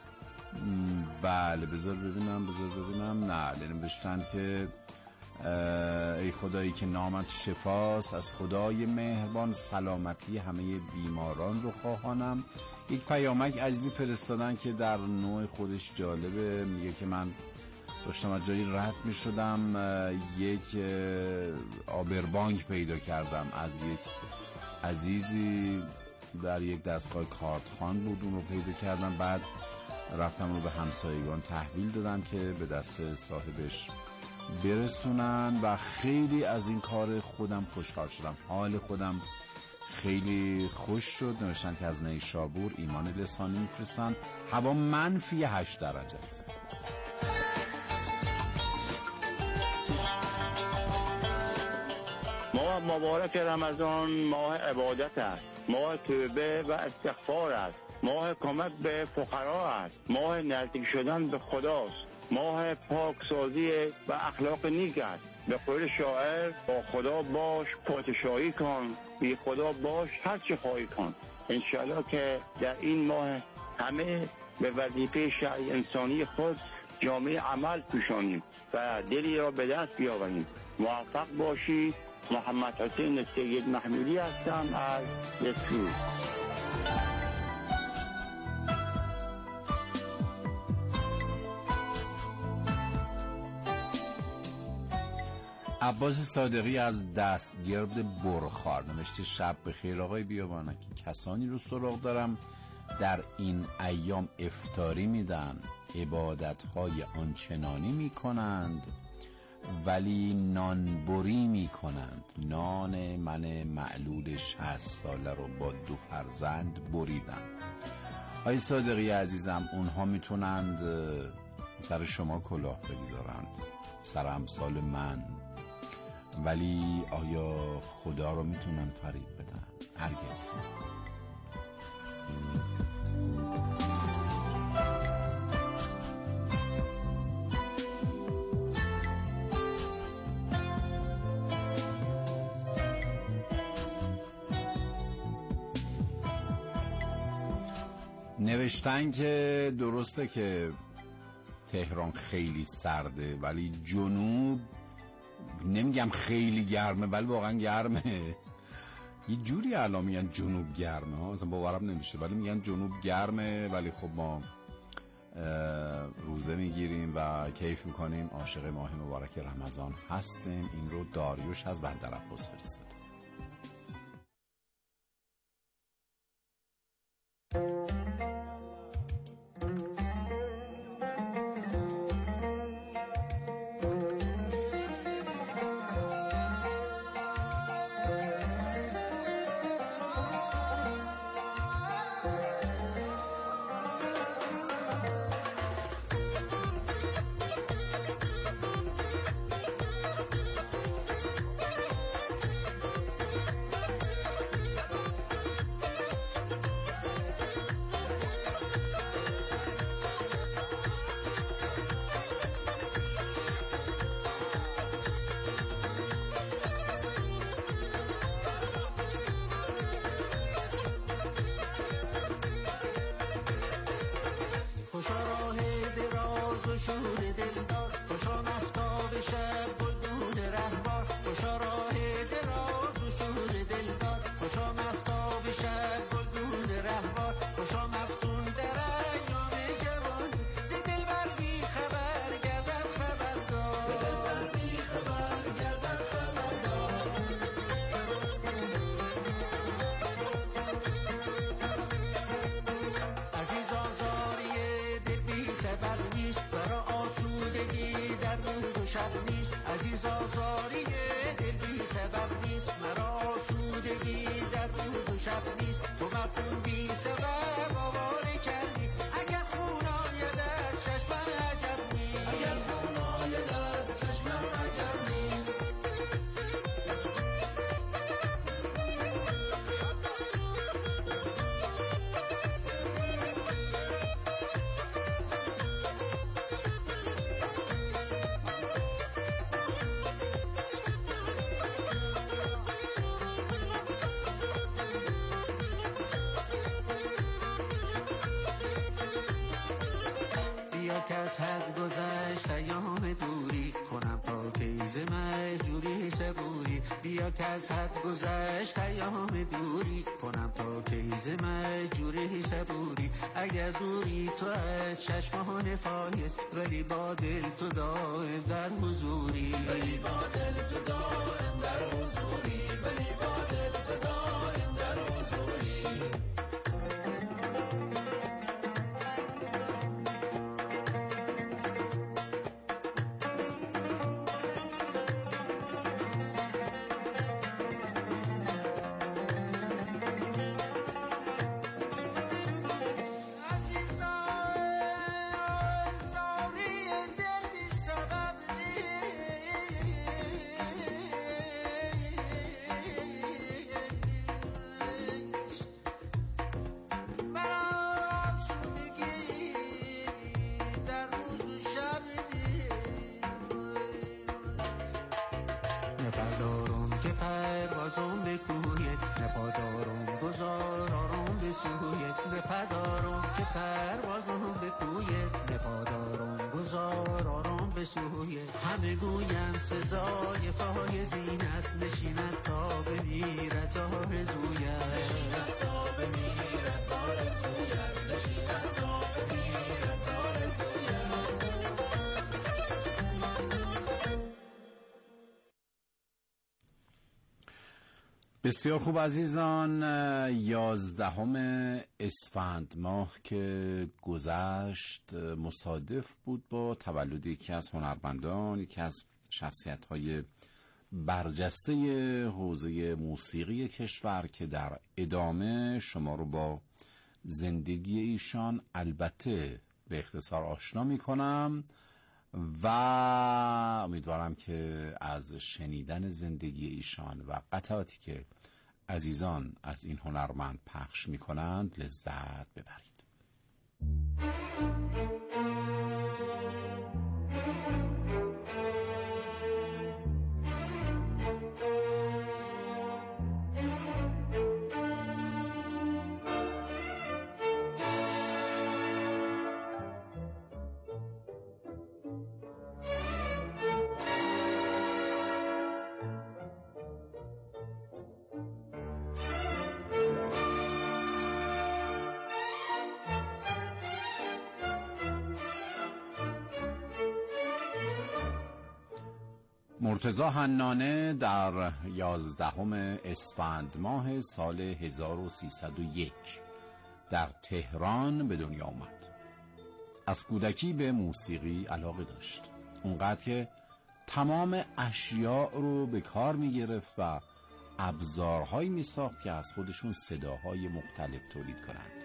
بله بذار ببینم نه نوشتن که ای خدایی که نامت شفاست، از خدای مهربان سلامتی همه بیماران رو خواهانم. یک پیامک عزیزی فرستادن که در نوع خودش جالبه. میگه که من داشتم از جایی رد می شدم، یک آبربانک پیدا کردم از یک عزیزی در یک دستگاه کارتخوان بود، اون رو پیدا کردم. بعد رفتم رو به همسایگان تحویل دادم که به دست صاحبش برسونن و خیلی از این کار خودم خوشحال شدم. حال خودم خیلی خوش شد. نوشتن که از نیشابور ایمان لسانی میفرستن. هوا منفی 8 درجه است. ماه مبارک رمضان ماه عبادت است، ماه توبه و استغفار است، ماه کمک به فقرا است، ماه نزدیک شدن به خداست، ماه پاکسازی و اخلاق نیک است. به قول شاعر با خدا باش پادشاهی کن، بی خدا باش هر چه خواهی کن. انشالله که در این ماه همه به وظیفه شرعی انسانی خود جامعه عمل پوشانیم و دلی را به دست بیاوریم. موفق باشید. محمد حسین سید محمودی هستم از یسوع. عباس صادقی از دستگرد برخار نوشته شب بخیر آقای بیابانکی، کسانی رو سراغ دارم در این ایام افطاری میدن، عبادتهای آنچنانی میکنند ولی نانبری میکنند. نان من معلول 60 ساله رو با 2 فرزند بریدن. آقای صادقی عزیزم، اونها میتونند سر شما کلاه بگذارند، سر امثال من، ولی آیا خدا رو میتونن فریب بدن؟ هرگز. نوشتن که درسته که تهران خیلی سرده ولی جنوب، نمیگم خیلی گرمه ولی واقعا گرمه. یه جوری الان میگن جنوب گرمه ها، مثلا باورم نمیشه، ولی میگن جنوب گرمه. ولی خب ما روزه میگیریم و کیف میکنیم، عاشق ماه مبارک رمضان هستیم. این رو داریوش از بندر عباس فرستاد. که از حد گذشت ایام دوری کنم پاکیزه مهجوری صبوری. بیا که از حد گذشت ایام دوری کنم پاکیزه مهجوری صبوری. اگر دوری تو از چشمان فایز ولی با دل تو دائم در حضوری. ولی با دل تو دائم در حضوری. ولی با دل تو دائم در حضوری. نپردارم که پروازم به کویت، نپادارم گذار آرام به سویت. نپردارم که پروازم به کویت، نپادارم گذار آرام به سویت. همه گویند سزای فایزین است، نشیند تا بمیرد آرزویت. نشیند تا بمیرد آرزویت. نشیند تا بمیرد آرزویت. بسیار خوب عزیزان، 11 اسفند ماه که گذشت مصادف بود با تولد یکی از هنرمندان، یکی از شخصیت‌های برجسته حوزه موسیقی کشور که در ادامه شما رو با زندگی ایشان البته به اختصار آشنا می‌کنم و امیدوارم که از شنیدن زندگی ایشان و قطعاتی که عزیزان از این هنرمند پخش می کنند لذت ببرید. مرتضی حنانه در 11 اسفند ماه سال 1301 در تهران به دنیا آمد. از کودکی به موسیقی علاقه داشت، اونقدر که تمام اشیاء رو به کار می گرفت و ابزارهایی می ساخت که از خودشون صداهای مختلف تولید کنند.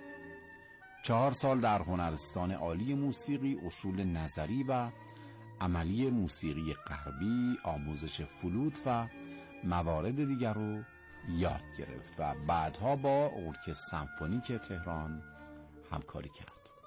4 سال در هنرستان عالی موسیقی اصول نظری و عملی موسیقی غربی، آموزش فلوت و موارد دیگر رو یاد گرفت و بعدها با ارکستر سمفونیک تهران همکاری کرد.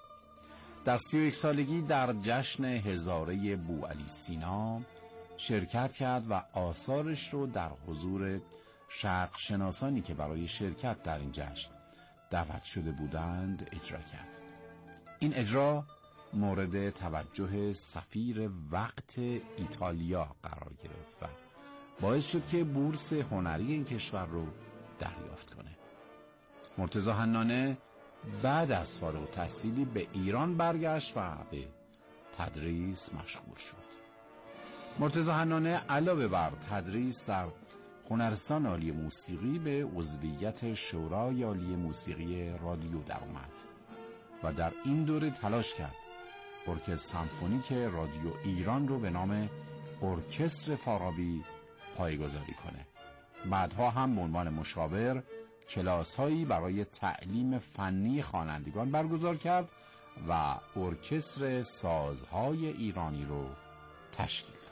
در 31 سالگی در جشن هزاره بوعلی سینا شرکت کرد و آثارش رو در حضور شرق شناسانی که برای شرکت در این جشن دعوت شده بودند اجرا کرد. این اجرا مورد توجه سفیر وقت ایتالیا قرار گرفت و باعث شد که بورس هنری این کشور رو دریافت کنه. مرتضی حنانه بعد از فارغ التحصیلی به ایران برگشت و به تدریس مشغول شد. مرتضی حنانه علاوه بر تدریس در هنرستان عالی موسیقی به عضویت شورای عالی موسیقی رادیو در اومد و در این دوره تلاش کرد ارکستر سمفونیک رادیو ایران رو به نام ارکستر فارابی پایه‌گذاری کنه. بعدها هم به عنوان مشاور کلاس‌هایی برای تعلیم فنی خوانندگان برگزار کرد و ارکستر سازهای ایرانی رو تشکیل داد.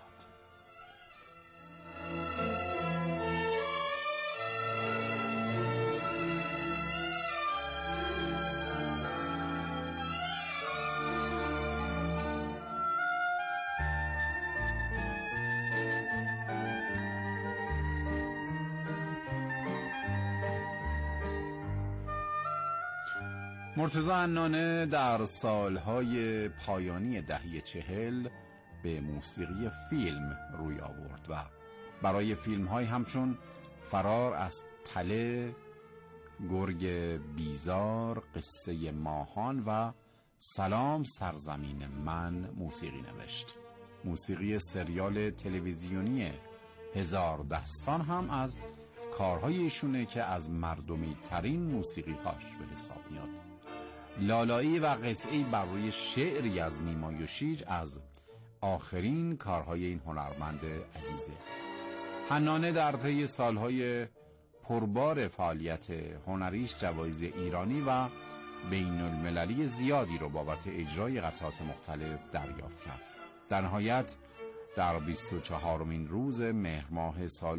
مرتضی حنانه در سالهای پایانی دهه 40 به موسیقی فیلم روی آورد و برای فیلم‌های همچون فرار از تله، گرگ بیزار، قصه ماهان و سلام سرزمین من موسیقی نوشت. موسیقی سریال تلویزیونی هزار دستان هم از کارهای ایشونه که از مردمی ترین موسیقی هاش به حساب میاد. لالایی و قطعی بر روی شعری از نیما شیج از آخرین کارهای این هنرمند عزیزه. حنانه در طی سالهای پربار فعالیت هنریش جوایز ایرانی و بین المللی زیادی رو بابت اجرای قطعات مختلف دریافت کرد. در نهایت در 24مین روز مهر ماه سال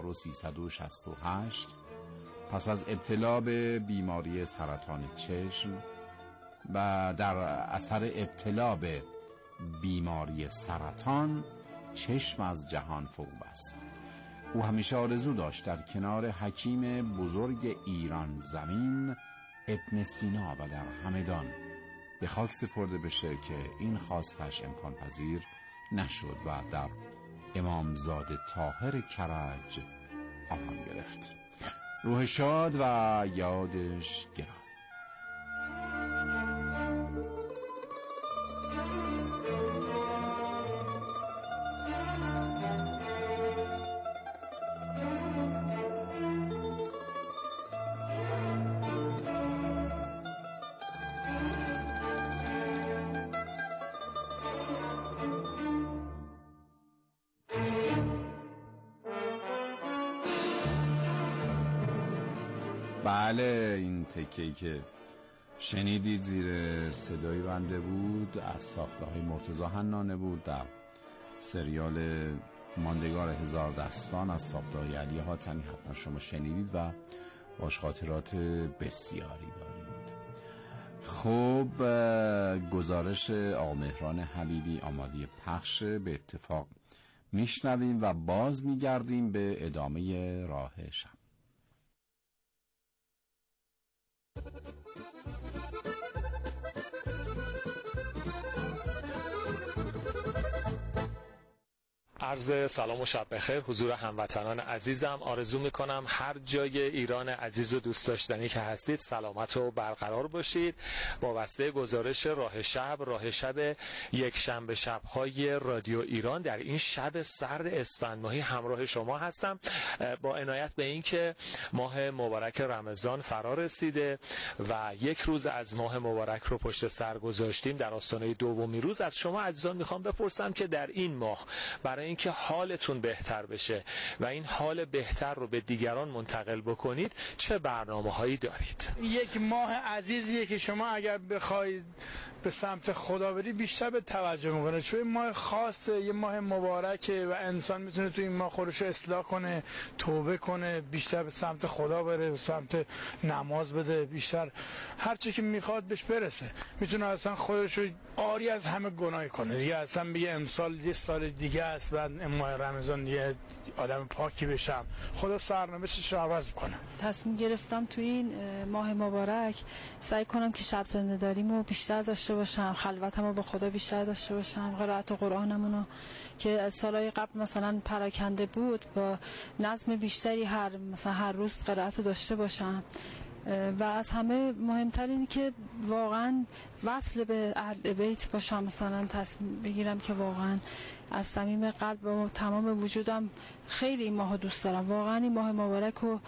1368 پس از ابتلا به بیماری سرطان چشم و در اثر ابتلا به بیماری سرطان چشم از جهان فرو بست. او همیشه آرزو داشت در کنار حکیم بزرگ ایران زمین ابن سینا و در همدان به خاک سپرده بشه که این خواستش امکان پذیر نشد و در امامزاده طاهر کرج آرام گرفت. روح شاد و یادش گرام. بله، این تکه‌ای که شنیدید زیر صدای بنده بود از ساخته‌های مرتضی حنانه بود در سریال ماندگار هزار دستان از ساخته‌های علی حاتمی. حتما شما شنیدید و باش خاطرات بسیاری دارید. خب، گزارش آقا مهران حبیبی آماده پخش، به اتفاق میشنویم و باز میگردیم به ادامه راه شب. عرض سلام و شب بخیر حضور هموطنان عزیزم. آرزو میکنم هر جای ایران عزیز و دوست داشتنی که هستید سلامت و برقرار باشید. وابسته گزارش راه شب یک شنبه شب‌های رادیو ایران در این شب سرد اسفند ماهی همراه شما هستم، با عنایت به این که ماه مبارک رمضان فرا رسیده و یک روز از ماه مبارک رو پشت سر گذاشتیم. در آستانه دومی روز از شما عزیزان میخوام بپرسم که در این ماه برای اینکه حالتون بهتر بشه و این حال بهتر رو به دیگران منتقل بکنید چه برنامه‌هایی دارید؟ یک ماه عزیزیه که شما اگر بخواید به سمت خدا بری بیشتر به توجه میکنه، چون این ماه خاصه، یه ماه مبارکه و انسان میتونه تو این ماه خودش رو اصلاح کنه، توبه کنه، بیشتر به سمت خدا بره، به سمت نماز بده، بیشتر هر چی که میخواد بهش برسه. میتونه اصلا خودش رو آری از همه گناه کنه، یا اصلا بگه امسال یه سال دیگه است بعد ماه رمضان یه آدم پاکی بشم، خدا سرنوشتش رو عوض کنه. تصمیم گرفتم تو این ماه مبارک سعی کنم که شب زنده داریمو بیشتر داشته باشم، خلوتمو با خدا بیشتر داشته باشم، قرائت قرآنمونو که از سالهای قبل مثلا پراکنده بود با نظم بیشتری هر روز قرائت رو داشته باشم. و از همه مهمتر اینه که واقعا وصل به اهل بیت باشم، مثلا تصمیم بگیرم که واقعا از صمیم قلب و تمام وجودم خیلی این ماهو دوست دارم. واقعا این ماه مبارک و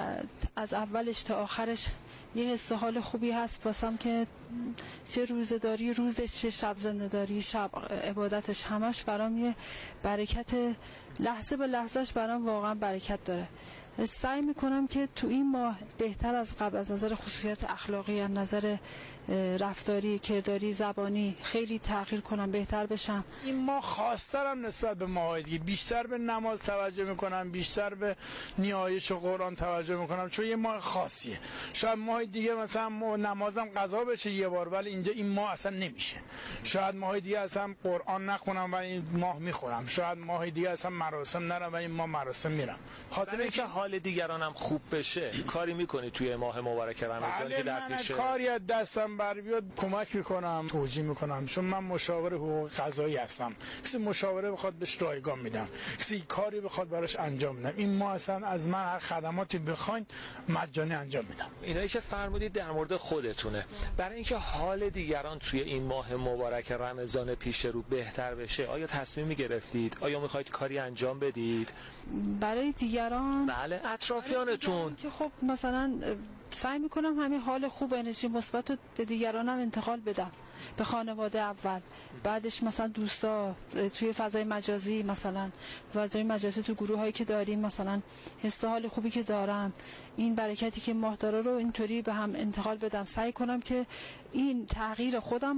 از اولش تا آخرش یه حس و حال خوبی هست واسم که چه روزه‌داری روزش، چه شب زنده‌داری شب عبادتش، همش برام یه برکت، لحظه به لحظهش برام واقعا برکت داره. سعی میکنم که تو این ماه بهتر از قبل از نظر خصوصیات اخلاقی، از نظر رفتاری، کرداری، زبانی خیلی تغییر کنم، بهتر بشم. این ماه خاص‌ترم نسبت به ماهای دیگه، بیشتر به نماز توجه میکنم، بیشتر به نیایش و قرآن توجه میکنم، چون یه ماه خاصیه. شاید ماه دیگه مثلا نمازم قضا بشه یه بار، ولی اینجا این ماه اصلا نمیشه. شاید ماه دیگه اصلا قرآن نخونم ولی این ماه میخونم، شاید ماه دیگه اصلا مراسم نرم ولی این ماه مراسم میرم. خاطر اینکه حال دیگرانم خوب بشه کاری میکنی توی ماه مبارک رمضان که در پیشه؟ کاری از دستم بر بیاد کمک میکنم، توجیه میکنم، چون من مشاور حقوق قضایی هستم. کسی مشاوره بخواد بهش رایگان میدم، کسی کاری بخواد براش انجام میدم. این ماه اصلا از من هر خدماتی بخواید مجانی انجام میدم. اینایی که فرمودید در مورد خودتونه. برای اینکه حال دیگران توی این ماه مبارک رمضان پیش رو بهتر بشه آیا تصمیمی گرفتید؟ آیا میخواید کاری انجام بدید برای دیگران؟ بله، اطرافیانتون که خب مثلا سعی میکنم همین حال خوب، انرژی مثبت رو به دیگرانم انتقال بدم، به خانواده اول، بعدش مثلا دوستا، توی فضای مجازی، مثلا فضای مجازی تو گروه هایی که داریم، مثلا حس حال خوبی که دارم، این برکتی که ماه داره رو اینطوری به هم انتقال بدم. سعی کنم که این تغییر خودم